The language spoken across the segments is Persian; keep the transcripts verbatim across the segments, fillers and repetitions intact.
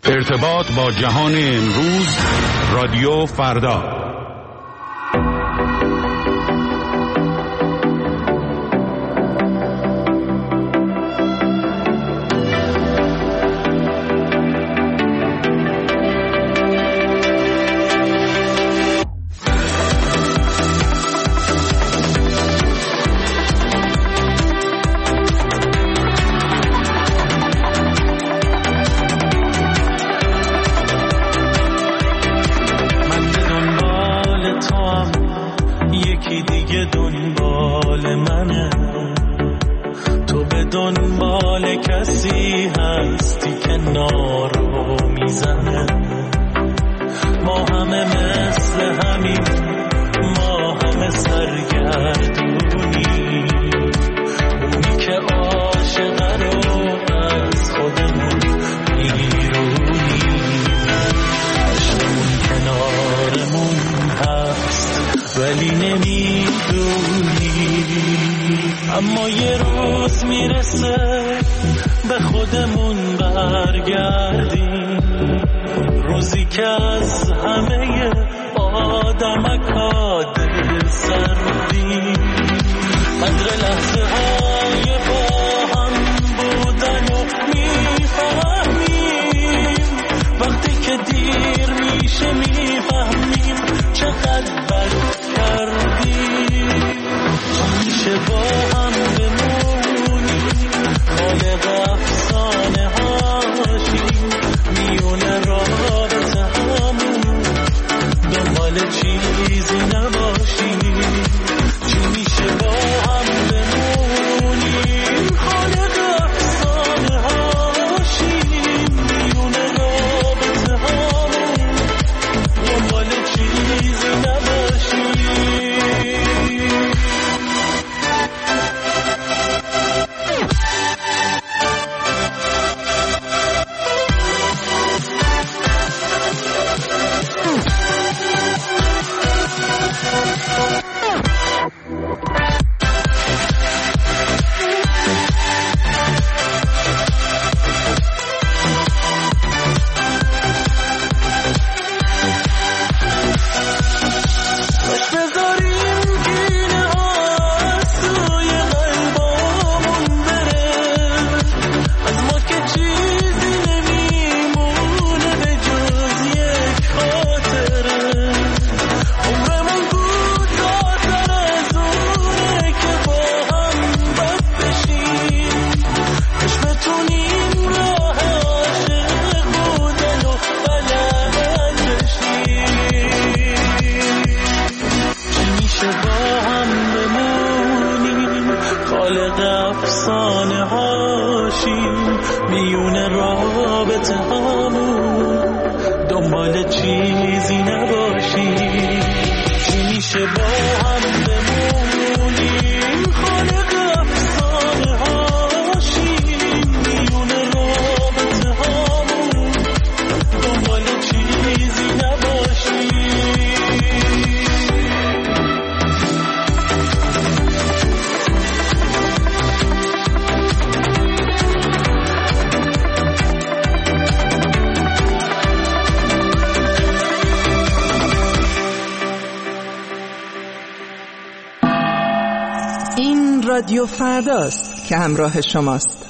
ارتباط با جهان امروز، رادیو فردا. اما یه روز میرسه به خودمون برگردیم، روزی که از همه آدمکا دل سردیم، قدر لحظه های با هم بودن و میفهمیم، وقتی که دیر میشه میفهمیم چقدر بد کردیم. میشه با هم بمونیم، خالق افسانه هاشیم، میونه رابطه همون، دنبال چیزی نباشیم. چی میشه با هم بمونیم، خالق افسانه هاشیم، میونه رابطه همون، دنبال چیزی نباشیم. رادیو فرداست که همراه شماست.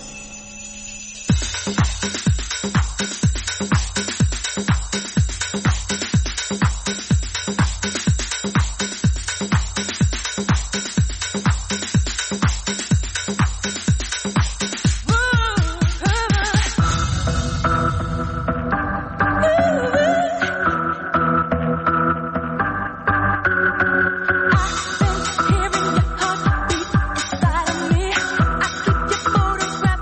Photograph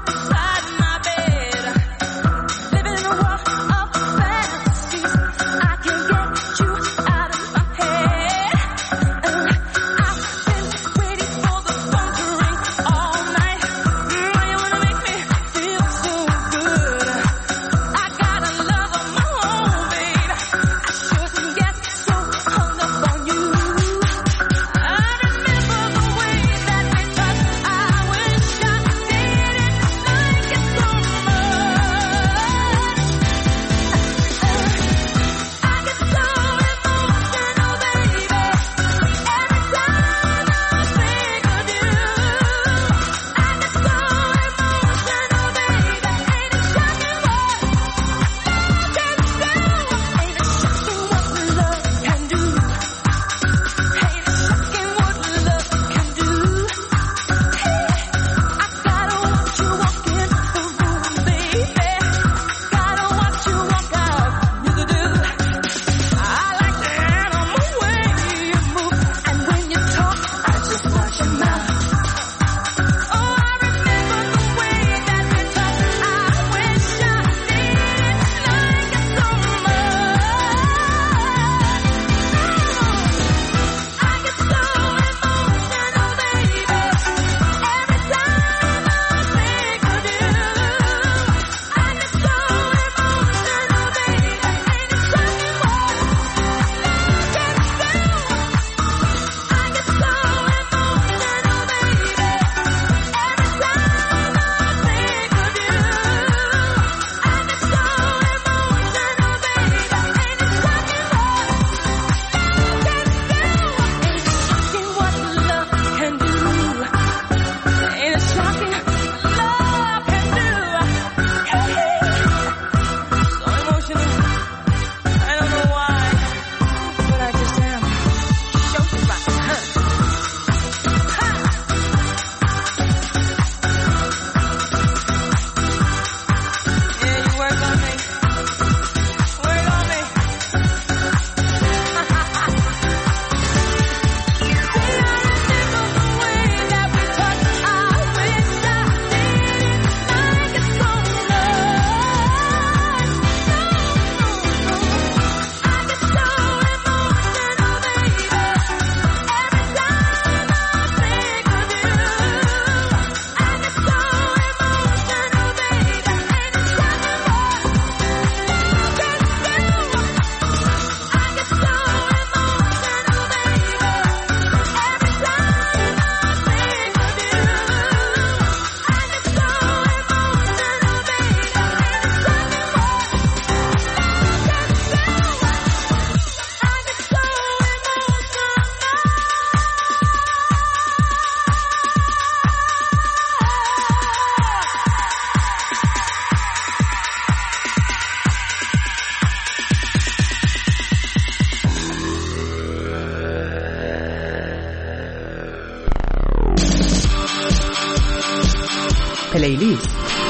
پلیلیست.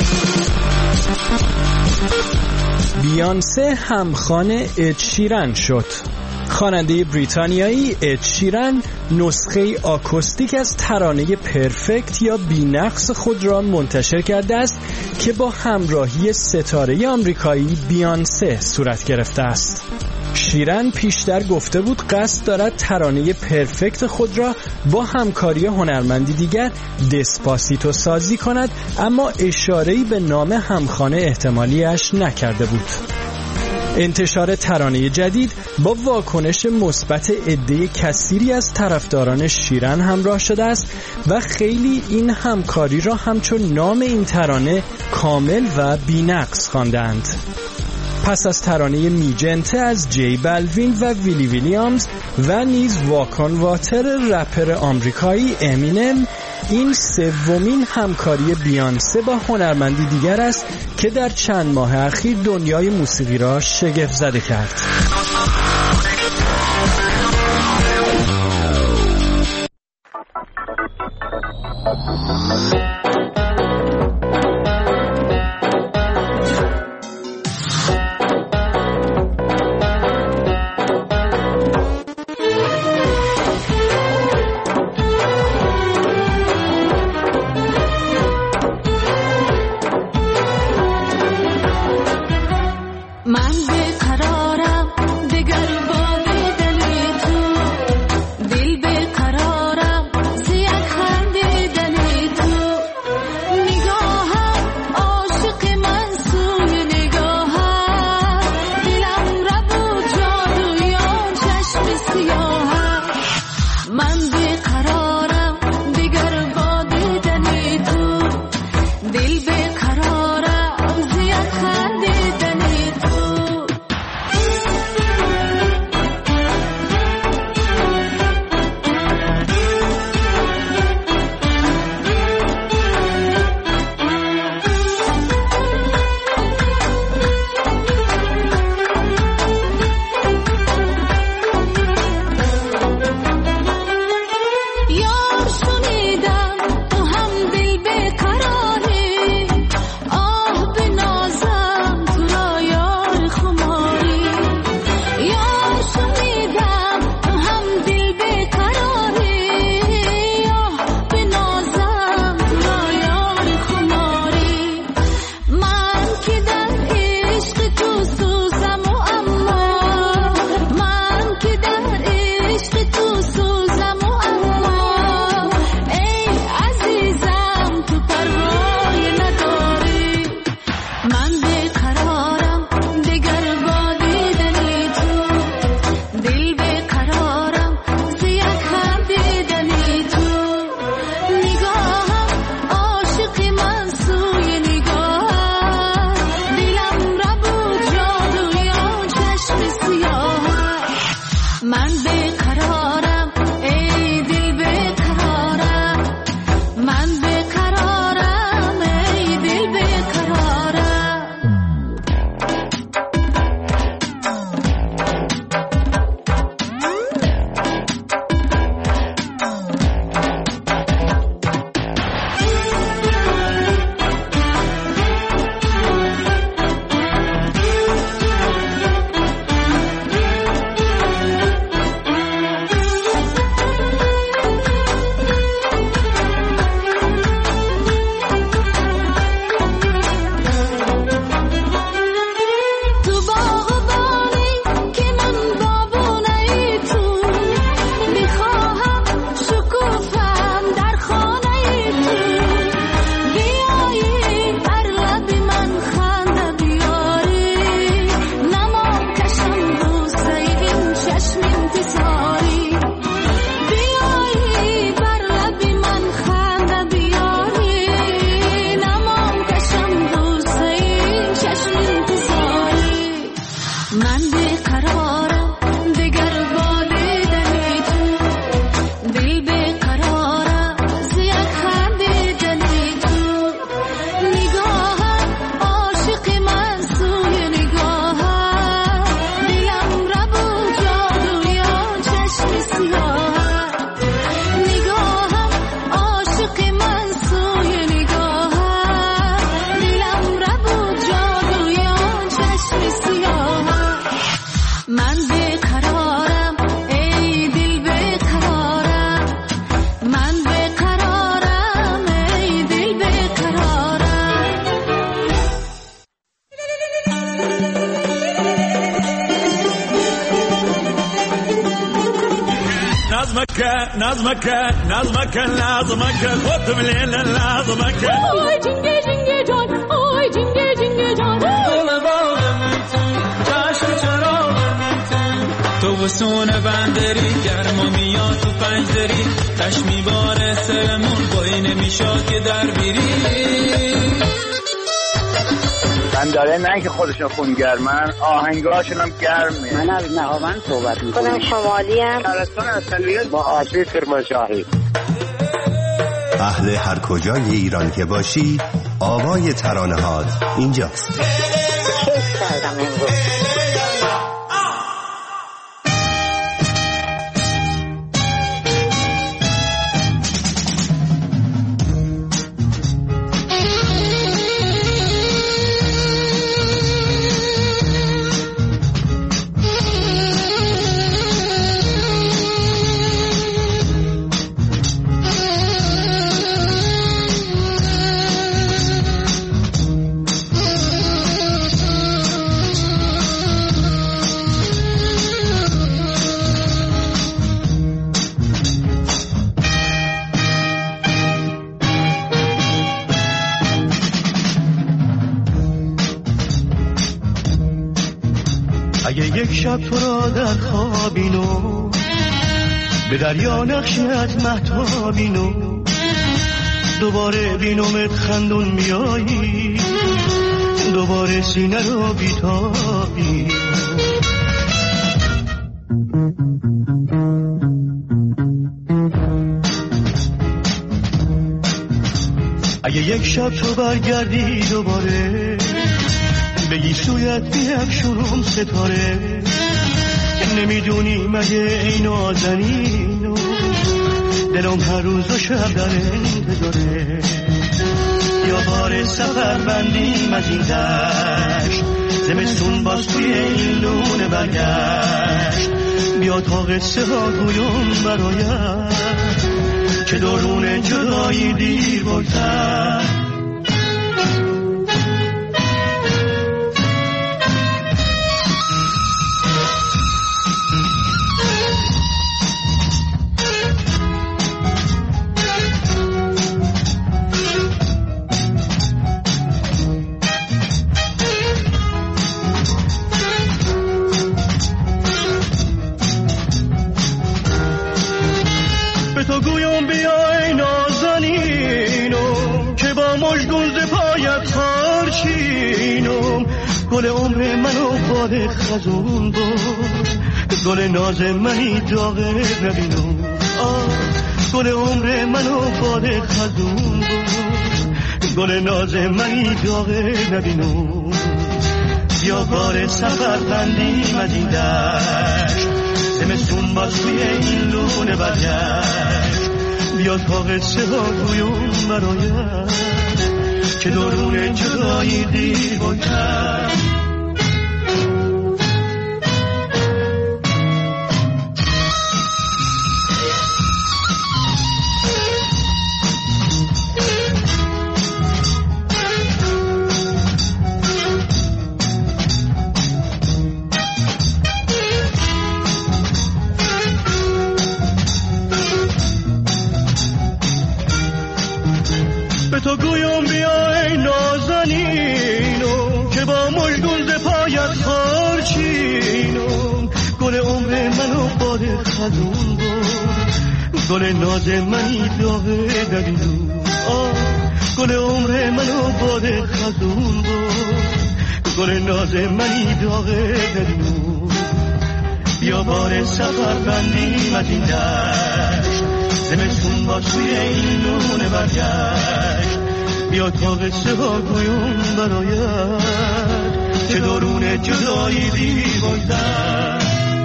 بیانسه همخوان اد شیران شد. خواننده بریتانیایی اد شیران نسخه آکوستیک از ترانه پرفکت یا بی‌نقص خود را منتشر کرده است که با همراهی ستاره آمریکایی بیانسه صورت گرفته است. شیران پیشتر گفته بود قصد دارد ترانه پرفکت خود را با همکاری هنرمندی دیگر دسپاسیتو سازی کند، اما اشاره‌ای به نام همخوانه احتمالیش نکرده بود. انتشار ترانه جدید با واکنش مثبت عده کثیری از طرفداران شیران همراه شده است و خیلی این همکاری را همچون نام این ترانه کامل و بی‌نقص خواندند. پس از ترانه میجنته از جی بلوین و ویلی ویلیامز و نیز واکان واتر رپر آمریکایی امینم، این سومین همکاری بیانسه با هنرمندی دیگر است که در چند ماه اخیر دنیای موسیقی را شگفت زده کرد. نظمك نظمك نظمك نظمك خودم لیل نظمک آی جنگه جنگه جان آی جنگه جنگه جان دل باغم چشم چراغم تو وسونه بندری گرما میاد تو پنجدری تشمی باره سرمون بایی نمیشاد که در بیری من داره نه که خودشون خونگرمن آهنگاشون هم گرمه. من از نهاوند صحبت میکنم. خودم شمالی هم شهرستان اصلیت با آبی کرمانشاهی. اهل هر کجای ایران که باشی آوای ترانه هات اینجاست. کیف کردم امروز. اگه یک شب تو را در خوابینو به دریا نقشی از مهتابینو دوباره بینومت خندون میایی دوباره سینه رو بیتابی اگه یک شب تو برگردی دوباره بگی سویت بیفشونم ستاره نمیدونی مگه این نازنینو دلم هر روز و شب در انتظاره یا بار سفر بندیم از این دشت زمستون باز توی این لونه برگشت بیا تا قصه ها گویم برایت که درون جدایی دیر بگذر گل عمر منو باد خزون بود گل ناز منی داغه نبینم آه گل عمر منو باد خزون بود گل ناز منی داغه نبینم بیا بار سفر بندیم از این دشت زمستون باز توی این لونه برگشت بیا تا قصه ها گویم برایت که درون جدایی دیر بگذر به تو گویم بیا ای نازنینم که با مژگون ز پایت خارچینم گل عمر منو باد خزون بود گل ناز منی داغه نبینم آه گل عمر منو باد خزون بود گل ناز منی داغه نبینم بیا بار سفر بندیم از این دشت زمستون با توی این لونه برگشت بیا تا قصه ها گویم برایت که درون جدایی دیر بگذر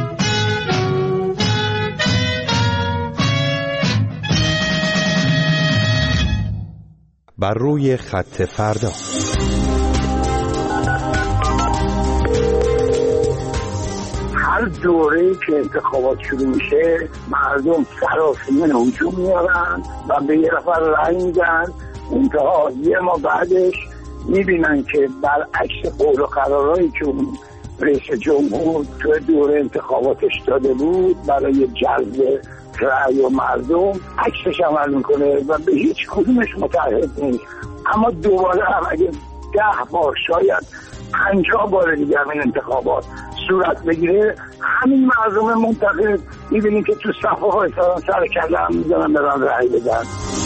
بر روی خط فردا هر دوره‌ای که انتخابات شروع میشه مردم سراسیمه هجوم میارن و به یه نفر رأی میدن انتها یه ما بعدش میبینن که برعکس قول و قرارهایی که اون رئیس جمهور توی دوره انتخاباتش داده بود برای جذب رأی و مردم، عکسش عمل میکنه و به هیچ کدومش متعهد نیست. اما دوباره هم اگه ده بار شاید پنجاه بار دیگه همین انتخابات صورت بگیره، همین مردم منتقد میبینیم که تو صفحه های سر کله هم میزنن برن رأی بدن.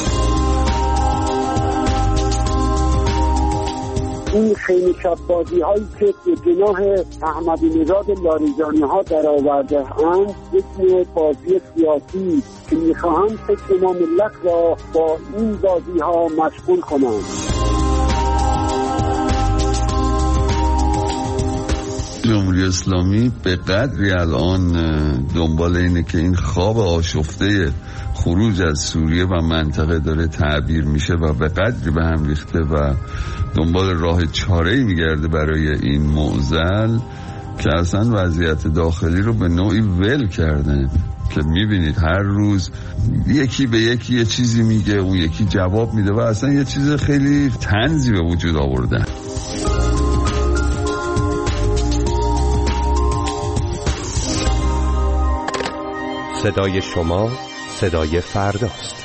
این خیلی شبازی هایی که به جناح احمدی نژاد لاریجانی ها در آورده اند یک نوع بازی سیاسی که میخواهند فکر ما ملت را با این بازی ها مشغول کنند. جمهوری اسلامی به قدری الان دنبال اینه که این خواب آشفته خروج از سوریه و منطقه داره تعبیر میشه و به قدری به هم ریخته و دنبال راه چاره‌ای میگرده برای این معضل که اصلا وضعیت داخلی رو به نوعی ول کرده که میبینید هر روز یکی به یکی یه چیزی میگه، اون یکی جواب میده و اصلا یه چیز خیلی طنزی به وجود آوردن. صدای شما صدای فرداست.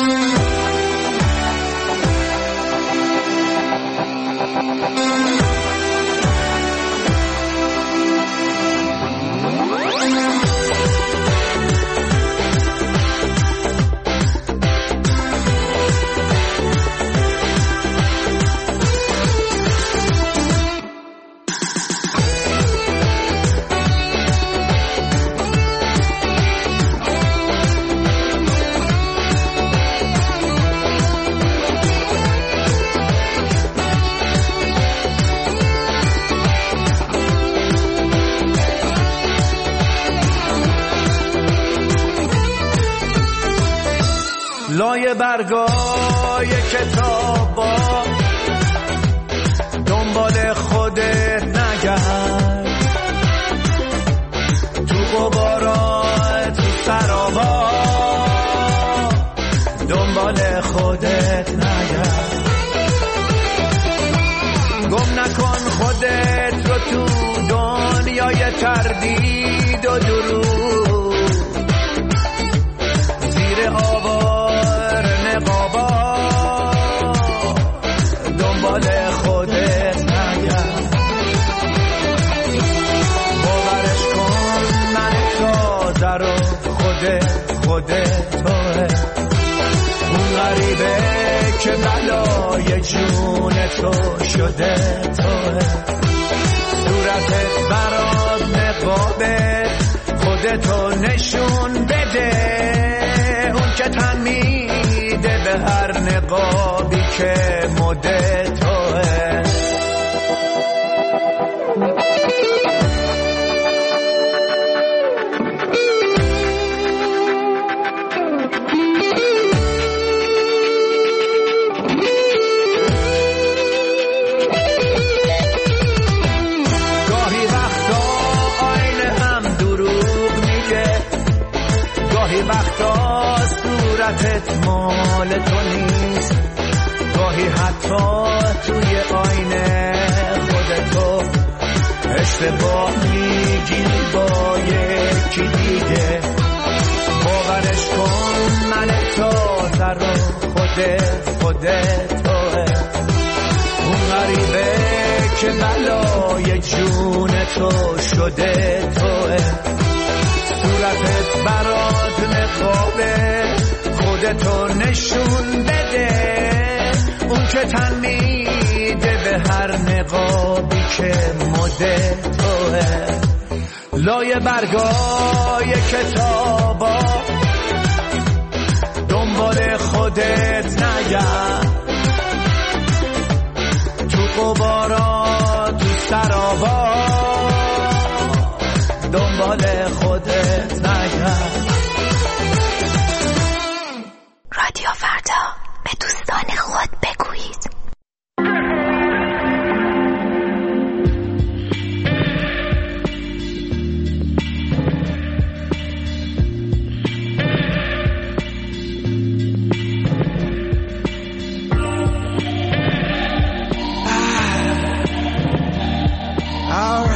لای برگای کتابا دنبال خودت نگرد، تو غبارا تو سرابا دنبال خودت نگرد، گم نکن خودت رو تو دنیای تردید و دروغ، زیر آوار نقابا دنبال خودت نگرد، باورش کن من تازه رو خودت خودت توه، اون غریبه که بلای جون تو شده توه، صورتت برات نقابت خودتو نشون بده، اون که تن میده به هر نقابی که مده توه. وقتا صورتت مال تو نیست، گاهی حتی توی آینه خودتو اشتباه میگیری با یکی دیگه، باورش کن من تازه رو خودت خودت توه، اون غریبه که بلای جون تو شده توه، صورتت برات نقابه خودتو نشون بده، اون که تن میده به هر نقابی که مده توه. لای برگای کتابا دنبال خودت نگرد، تو غبارا تو سرابا دنبال خودت نگرد. رادیو فردا، به دوستان خود بگویید. I'll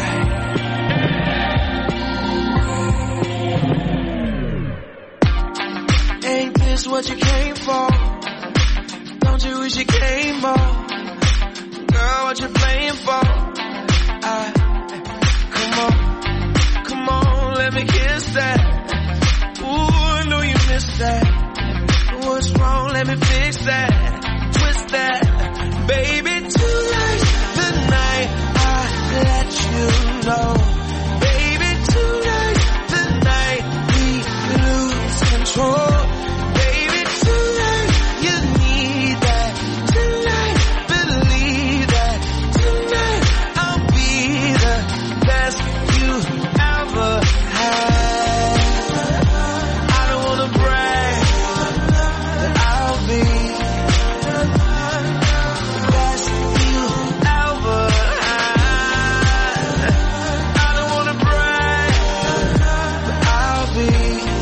what you came for? Don't you wish you came more? Girl, what you playing for? I, come on, come on, let me kiss that. Ooh, I know you missed that. What's wrong? Let me fix that. Twist that, baby. Tonight, the night I let you know. Baby, tonight, the night we lose control. Baby, tonight, you need that. Tonight, believe that. Tonight, I'll be the best you ever had. I don't wanna brag, but I'll be the best you ever had. I don't wanna brag, but I'll be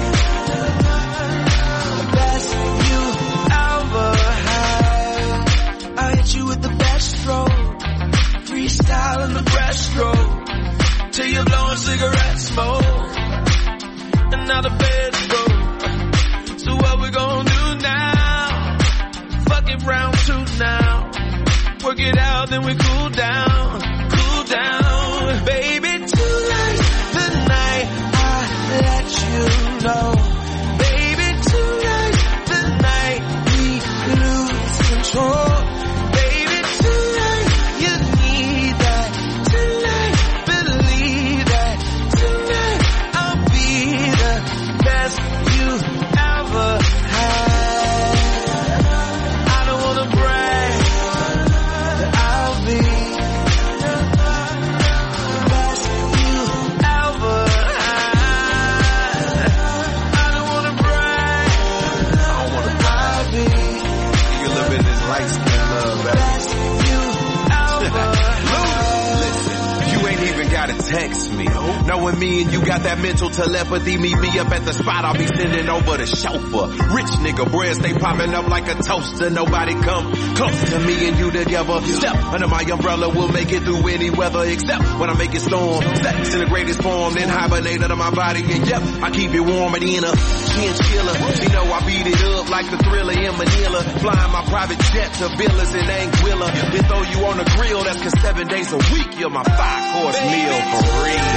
the best you ever had. I hit you with the best stroke, freestyle in the breaststroke, till you're blowing cigarette smoke, and now the bed's broke. So what we gonna do now? Fuck it, round two now. Work it out, then we cool down, cool down. Baby, tonight, the night I let you know. Baby, tonight, the night we lose control. Baby, tonight, you need that. Tonight, believe that. Tonight, I'll be the best you ever had. I don't wanna brag, but I'll be the best you ever had. I don't wanna brag, I don't wanna brag. I'll be You a little bit of this light skin love, the baby. best you ever had. Listen, you ain't even gotta text me. Knowing me and you got that mental telepathy, meet me up at the spot, I'll be sending over the chauffeur. Rich nigga, bread stay popping up like a toaster. Nobody come close to me and you together. Step under my umbrella, we'll make it through any weather, except when I make it storm. Sex in the greatest form, then hibernate under my body. And yep, I keep it warm and in a chinchilla. You know I beat it up like the Thriller in Manila. Flying my private jet to villas in Anguilla. Then throw you on the grill, that's cause seven days a week you're my five course meal for real.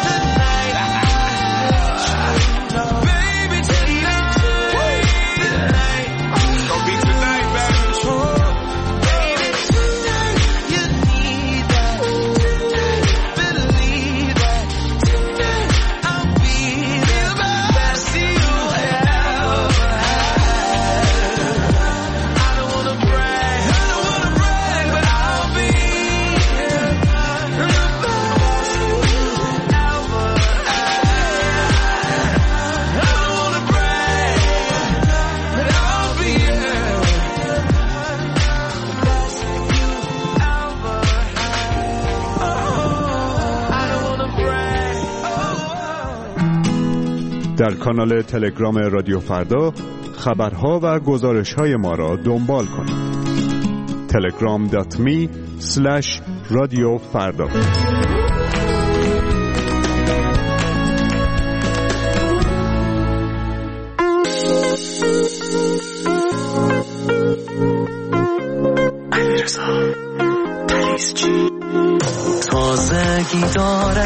Baby, tonight, tonight, It's gonna be tonight, baby. baby, tonight, you need that. Tonight, believe that. Tonight, I'll be the best you ever had. I don't wanna brag, I don't wanna brag, but I'll be the best you ever had. I don't wanna brag, but I'll be the best you ever had. I don't wanna brag. در کانال تلگرام رادیو فردا خبرها و گزارش‌های ما را دنبال کنید. تلگرام دات می اسلش رادیو فردا. تازگی داره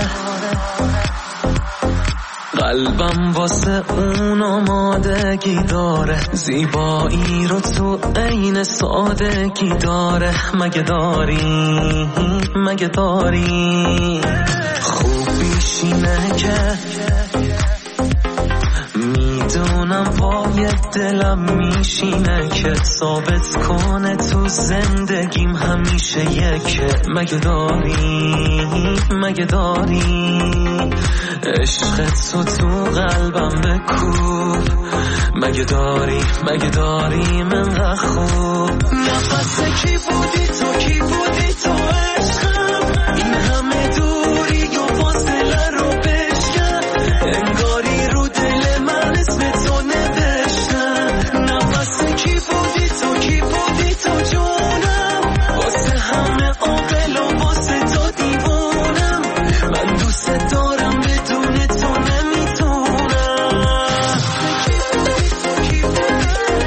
قلبم واسه اون آمادگی داره، زیبایی رو تو عین سادگی داره. مگه داری مگه داری خوبیش اینه که میدونم پای دلم میشینه که ثابت کنه تو زندگیم همیشه یکه. مگه داری مگه داری عشق تو تو قلبم بکوب. مگه داری مگه داری من خوب نفس کی بودی تو کی بودی تو عشقم این همه دوری و فاصله رو بشکن انگاری رو دل من اسم تو نوشتم. نفس کی بودی تو کی بودی تو جونم واسه همه عاقل و واسه تو دیوونم. من دوست دارم بدون تو نمیتونم. کی بودی تو کی بودی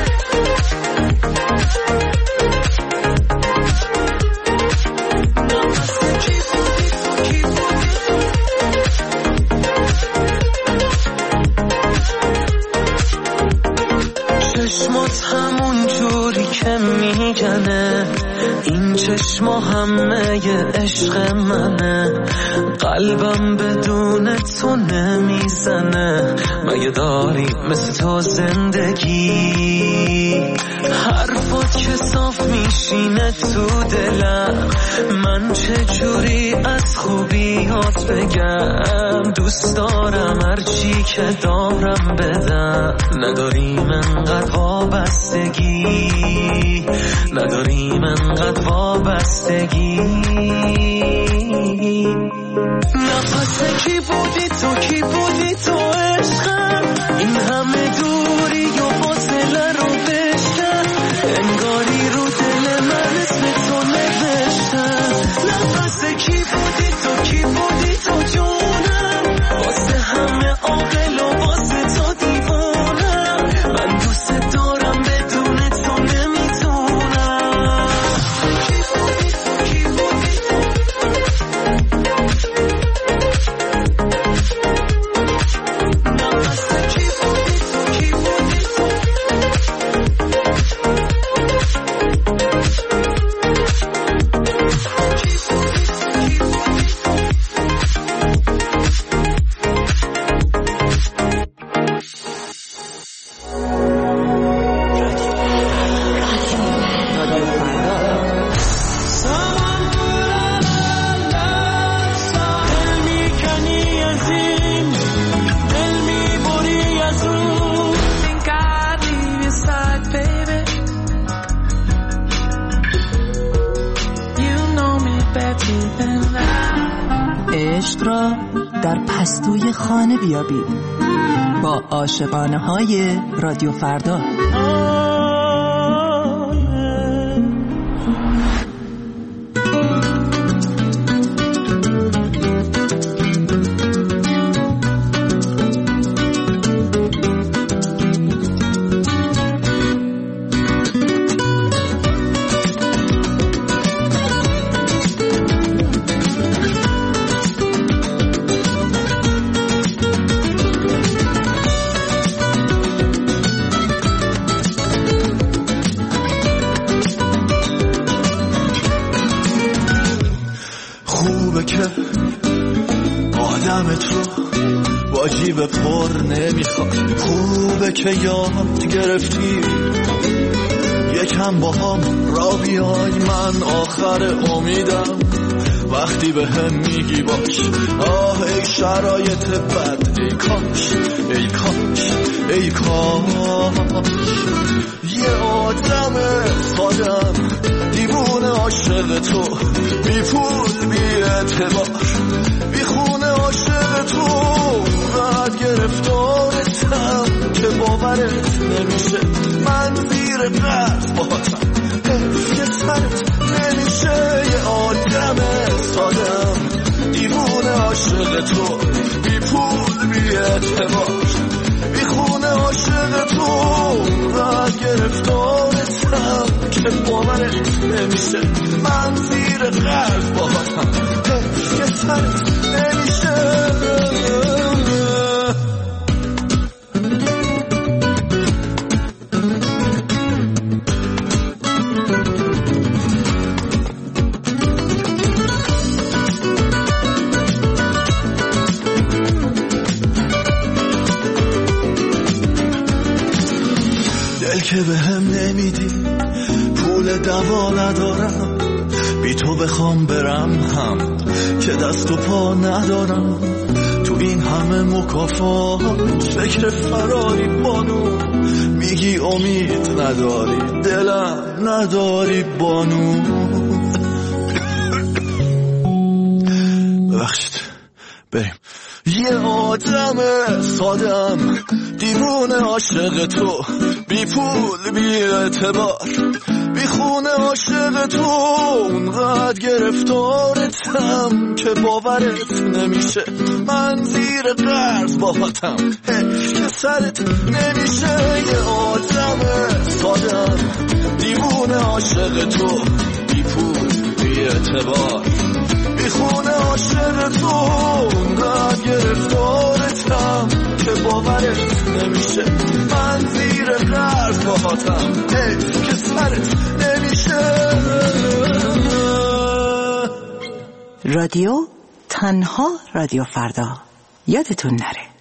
میزنه، این چشما همه ی عشق منه، قلبم بدون تو نمیزنه. مگه داری مثل تو زندگی؟ حرفات که صاف میشینه تو دلم، من چجوری از خوبیات بگم؟ دوست دارم هرچی که دارم بدم. نداریم انقدر وابستگی، نداریم انقدر وابستگی. نفس کی بودی تو، کی بودی تو عشقم؟ این همه دوری و فاصله رو بشتم، انگاری رو دل من اسم تو نوشتم. نفس کی بودی تو، کی بودی تو جونم؟ واسه همه عاقل و واسه تو دیوانم، من دوست دارم بدون تو نمیتونم. کی بودی تو، کی بودی تو؟ نفس کی بودی تو، کی بودی تو؟ عشق را در پستوی خانه بیابید با عاشقانه های رادیو فردا. به پر نمیخواد، خوبه که یاد گرفتی یکم با هم را بیای. من آخر امیدم وقتی به هم میگی باش. آه ای شرایط بد، ای کاش ای کاش ای کاش یه آدم سادم دیوونه عاشق تو، بی پول بی اعتبار بی خونه عاشق تو. بعد گرفتارتم که باورت نمیشه، من زیر قرض باهاتم که سرت نمیشه. یه آدم سادم دیوونه عاشق تو، بی پول بی اعتبار بی خونه عاشق تو. بعد گرفتارتم که باورت نمیشه، من زیر قرض باهاتم که سرت نمیشه. که به هم نمیدی، پول دوا ندارم، بی تو بخوام برم هم که دست و پا ندارم. تو این همه مکافات فکر فراری بانو، میگی امید نداری، دلم نداری بانو. ببخشید بریم. یه آدم سادم دیوونه عاشق تو، بی پول بی اعتبار بی خونه عاشق تو. اونقدر گرفتارتم که باورت نمیشه، من زیر قرض باهاتم که سرت نمیشه. یه آدم سادم دیوونه عاشق تو، بی پول بی اعتبار بی خونه عاشق تو. اونقدر گرفتارتم که باورت نمیشه، من زیر قرض باهاتم که سرت نمیشه. رادیو تنها رادیو فردا. یادتون نره.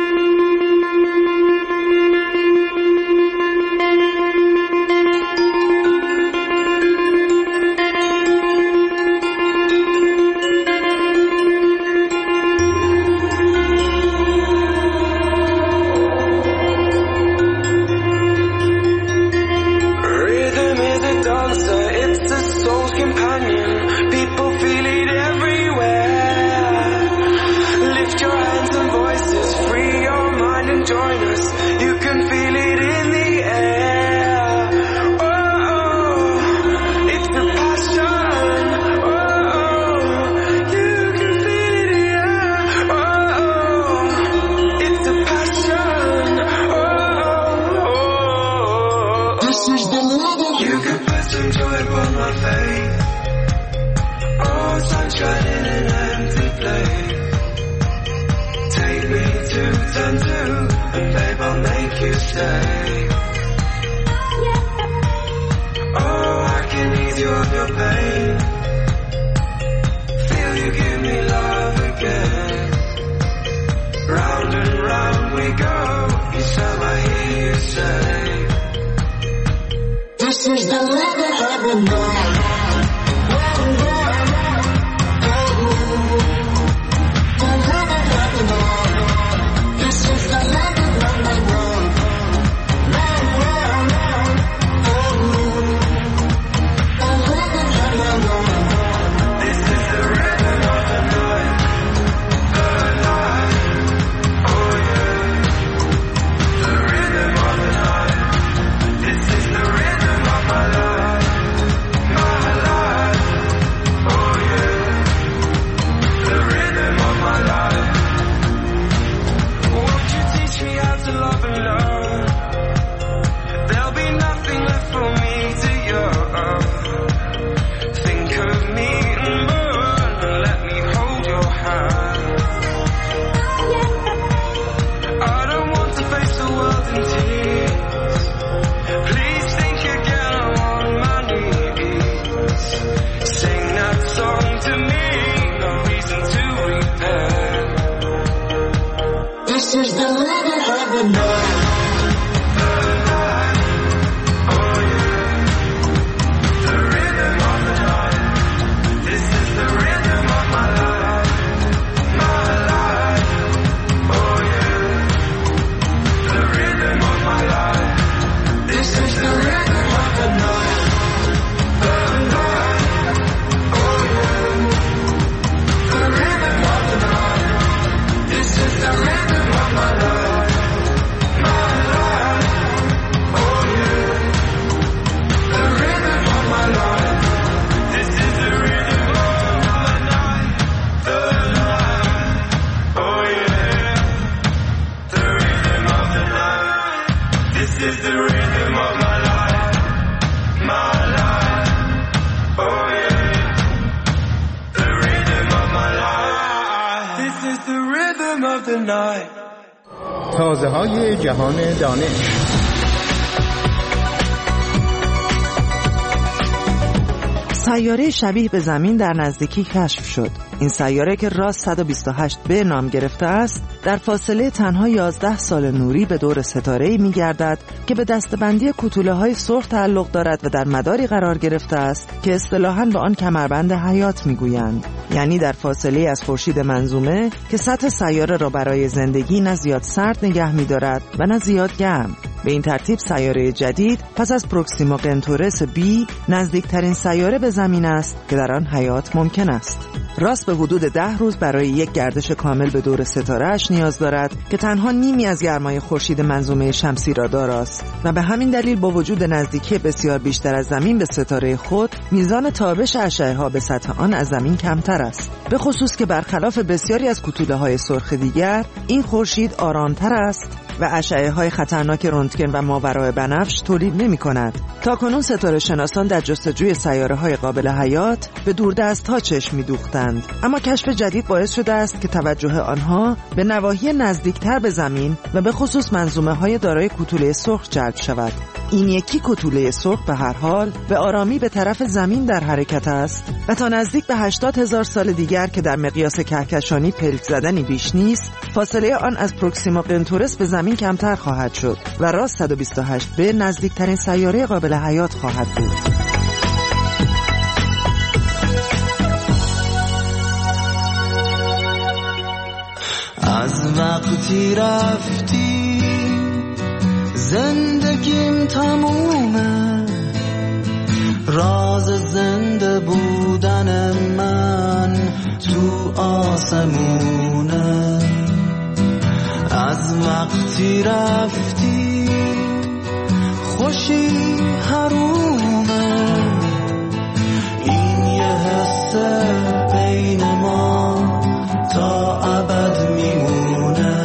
تازه‌های جهان دانش. سیاره شبیه به زمین در نزدیکی کشف شد. این سیاره که راس صد و بیست و هشت به نام گرفته است، در فاصله تنها یازده سال نوری به دور ستاره‌ای می‌گردد که به دسته‌بندی کوتوله‌های سرخ تعلق دارد و در مداری قرار گرفته است که اصطلاحاً به آن کمربند حیات می‌گویند. یعنی در فاصله از خورشید منظومه که سطح سیاره را برای زندگی نه زیاد سرد نگه می‌دارد و نه زیاد گرم. به این ترتیب سیاره جدید پس از پروکسیما قنتورس بی نزدیکترین سیاره به زمین است که در آن حیات ممکن است. راست به حدود ده روز برای یک گردش کامل به دور ستاره‌اش نیاز دارد که تنها نیمی از گرمای خورشید منظومه شمسی را داراست و به همین دلیل با وجود نزدیکی بسیار بیشتر از زمین به ستاره خود، میزان تابش اشعه‌ها به سطح آن از زمین کمتر است. به خصوص که برخلاف بسیاری از کوتوله‌های سرخ دیگر، این خورشید آرام‌تر است و اشعه‌های خطرناک رنتگن و ماورای بنفش تولید نمی‌کند. تاکنون ستاره شناسان در جستجوی سیاره‌های قابل حیات به دوردست‌ها چشم می‌دوختند، اما کشف جدید باعث شده است که توجه آنها به نواحی نزدیکتر به زمین و به خصوص منظومه‌های دارای کوتوله سرخ جلب شود. این یکی کوتوله سرخ به هر حال به آرامی به طرف زمین در حرکت است و تا نزدیک به هشتاد هزار سال دیگر که در مقیاس کهکشانی پلک زدنی بیش نیست، فاصله آن از پروکسیما قنتورس به زمین کمتر خواهد شد و راس صد و بیست و هشت به نزدیکترین سیاره قابل حیات خواهد بود. از وقتی رفتی زندگیم تمومه، راز زنده بودن من تو آسمونه. از وقتی رفتی خوشی حرومه، این یه حس بین ما تا ابد میمونه.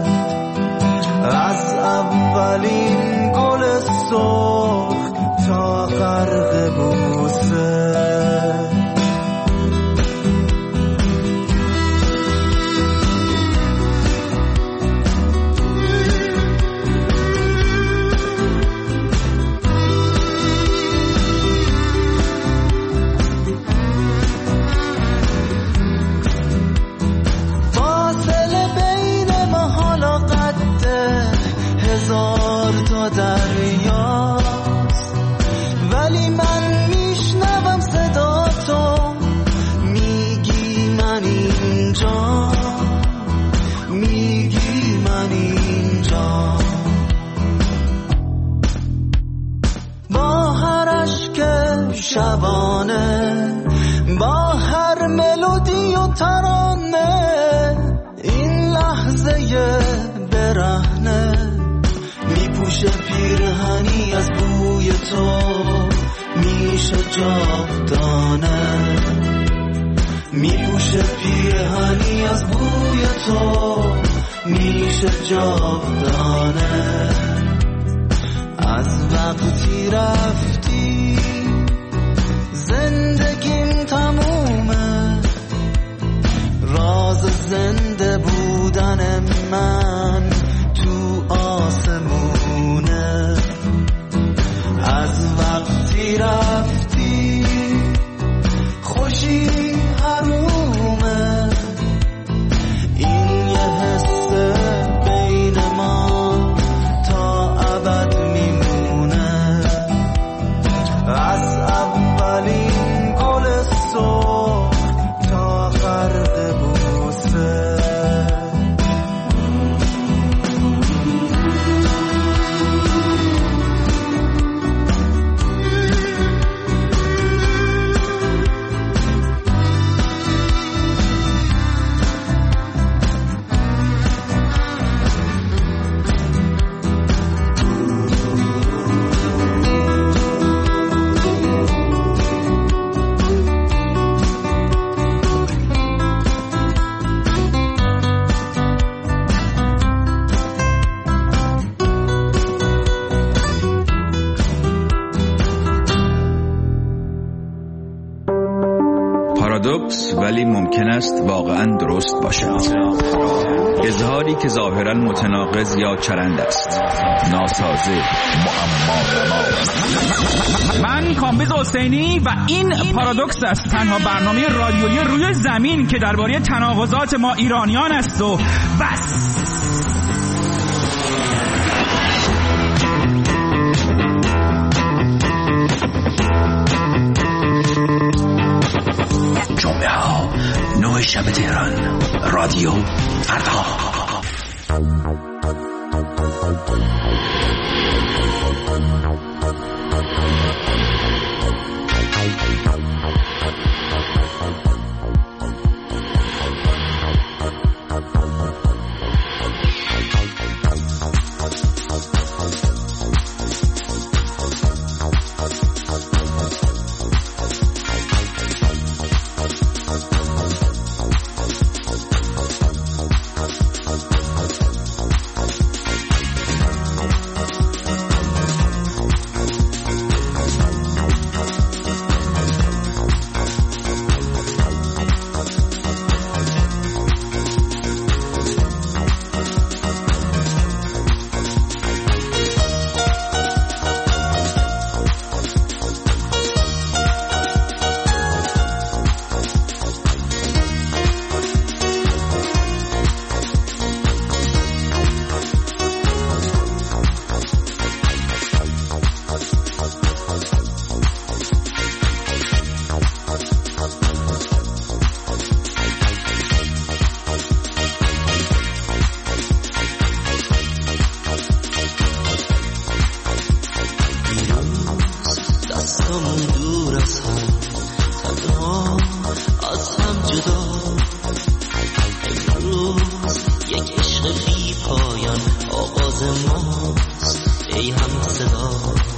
از اولین گل سرخ تا غرق بوسه، هزار تا دریاست ولی من میشنوم صدا تو، میگی من اینجا، میگی من اینجا. با هر عشق شبانه، با هر ملودی و ترانه، این لحظه برهنه میپوشه پیرهنی از بوی تو، میشه جاودانه. میپوشه پیرهنی از بوی تو، میشه جاودانه. از وقتی رفتی زندگیم تمومه، راز زنده بودن من تو آسمونه. از وقتی رفتی خوشی حرومه، این یه حس بین ما تا ابد میمونه. از اولین گل سرخ تا غرق بوسه. پارادوکس ولی ممکن است واقعا درست باشد. اظهاری که ظاهرا متناقض یا چرند است، ناسازه، معما. من کامبیز حسینی و این پارادوکس است، تنها برنامه رادیویی روی زمین که درباره تناقضات ما ایرانیان است و بس. جمعه ها نه شب تهران، رادیو فردا. پرواز ماست ای هم صدا.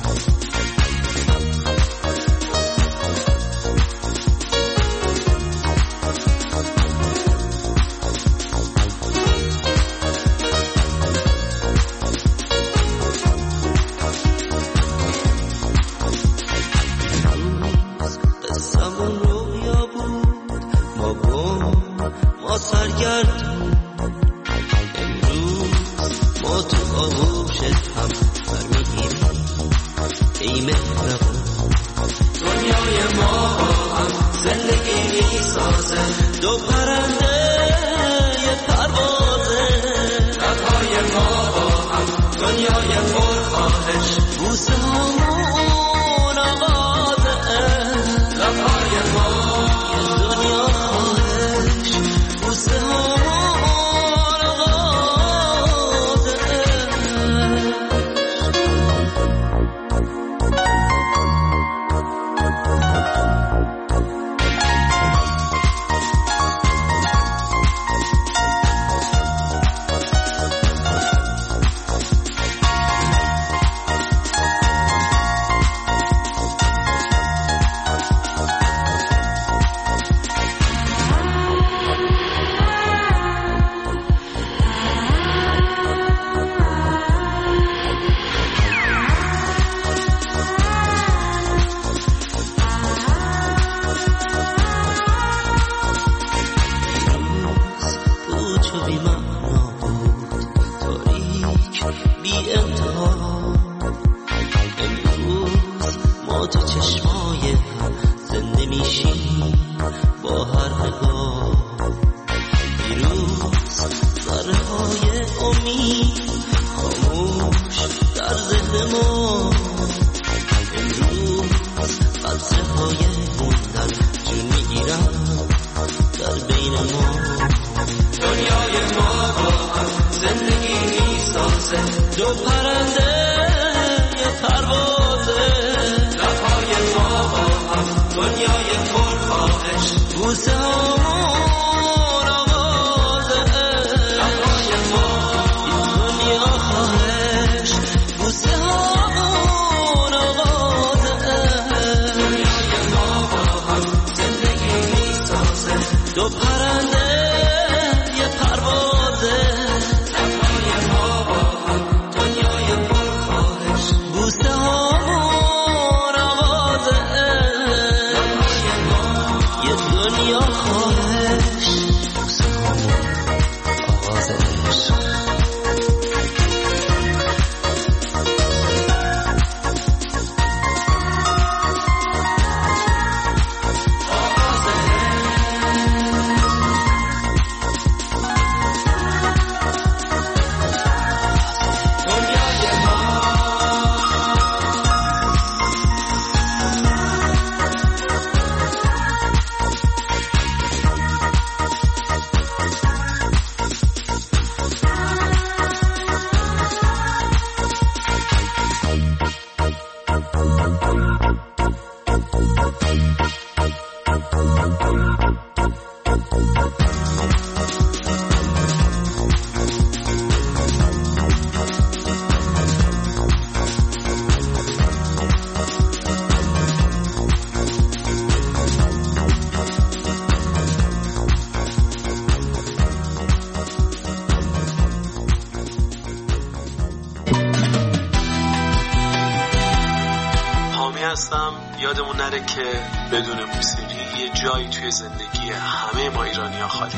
یادمون نره که بدون موسیقی یه جایی توی زندگی همه ما ایرانی‌ها خالی.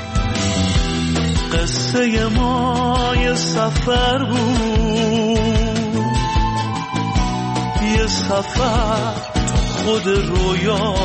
قصه ما یه سفر بود، یه سفر خود رویا،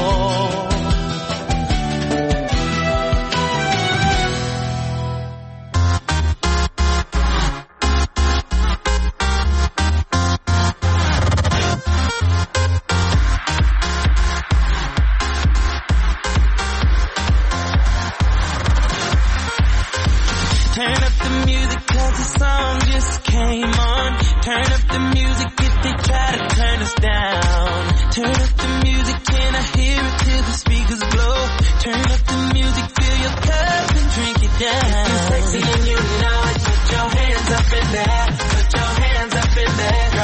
Sexy and you know it, put your hands up in there, put your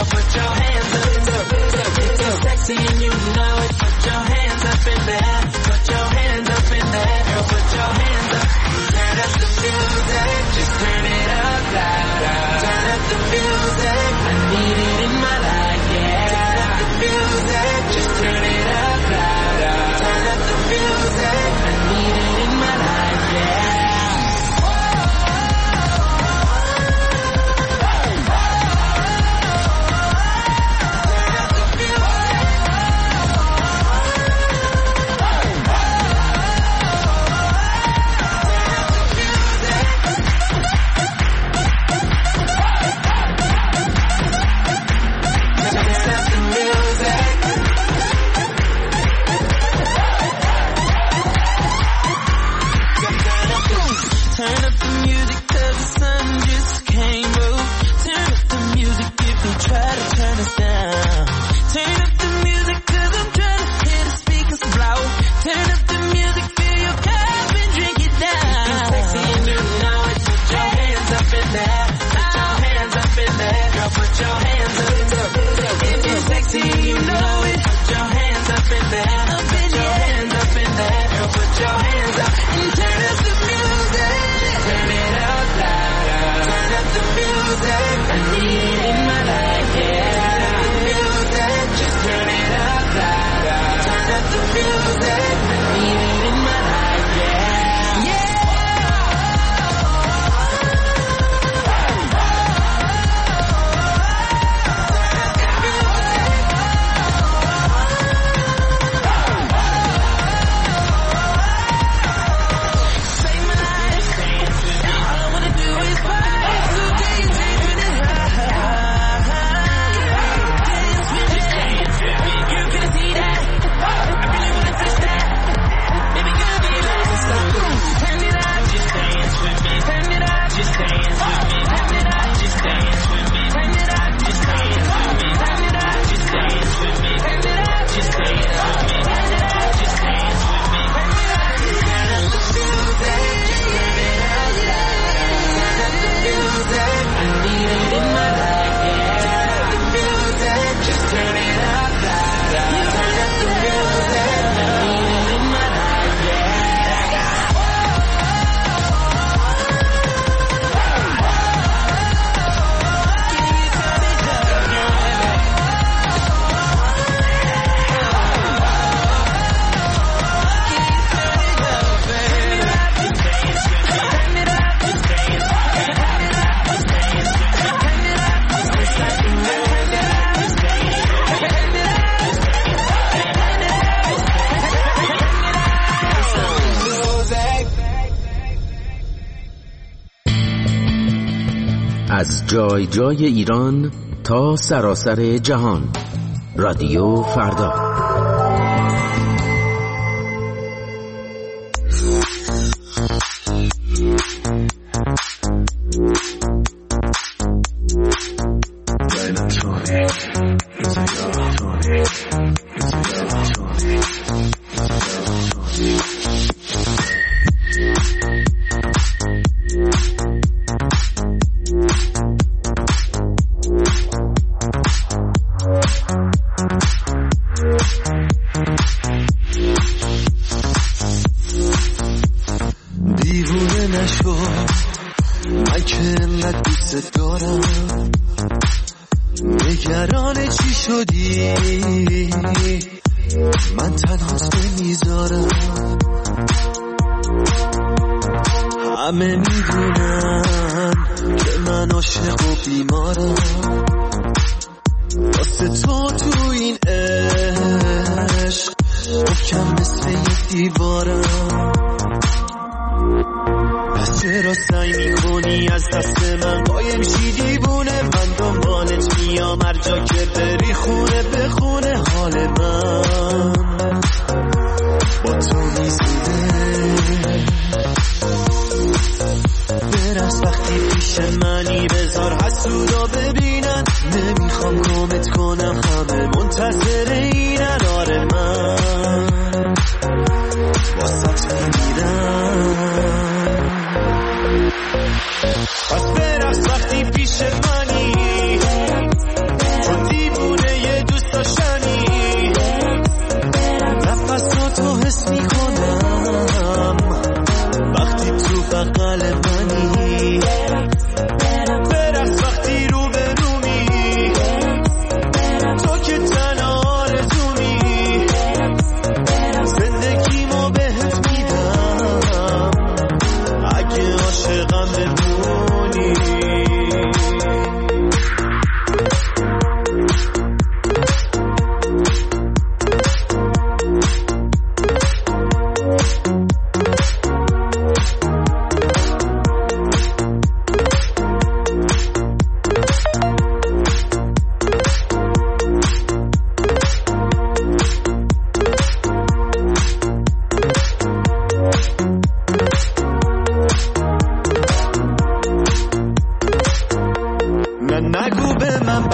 Girl, put your hands up. If you're sexy and you know it, put your hands up in there. Put your hands up in there. Girl, put your hands up. Turn up the music, just turn it up louder. Turn up the music, I need it in my life, yeah. Turn up the music, just turn it up louder. Turn up the music, I need it in my life, yeah. از جای جای ایران تا سراسر جهان، رادیو فردا. پس برقص وقتی پیش منی، چون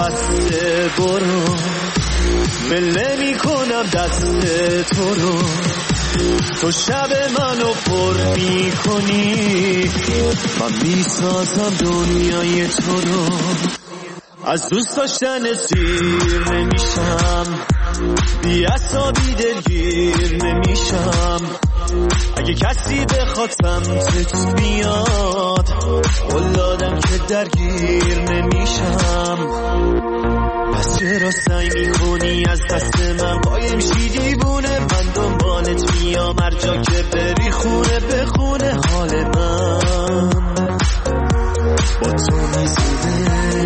بسته برو، مله می کنم دست تو رو، تو شب منو پر می کنی، من می سازم دنیای تو رو. از دوست داشتن سیر نمیشم، بی عصابی دلگیر نمیشم، اگه کسی بخواد سمتت بیاد قول دادم که درگیر نمیشم. پس چرا سعی میکنی از دست من قایم شی دیوونه؟ من دنبالت میام هر جا که بری، خونه به خونه حال من با تو میزونه.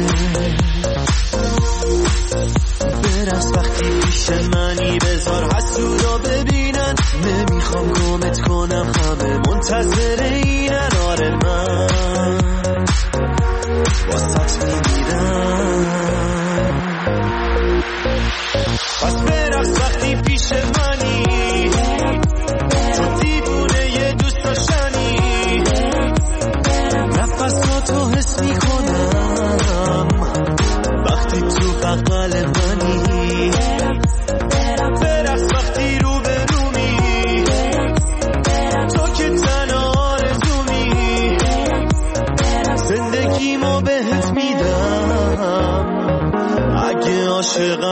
برس وقتی پیش منی، بذار حسودا ببینن، نمیخوام گمت کنم، همه منتظر اینن. آره من واسط میمیرم. پس برقص وقتی پیش منی، تو دیوونه یه دوست داشتنی، نفساتو حس میکنم وقتی تو بغل منی. برقص وقتی رو به رومی، تو که تنها آرزومی، زندگیمو بهت میدم اگه عاشق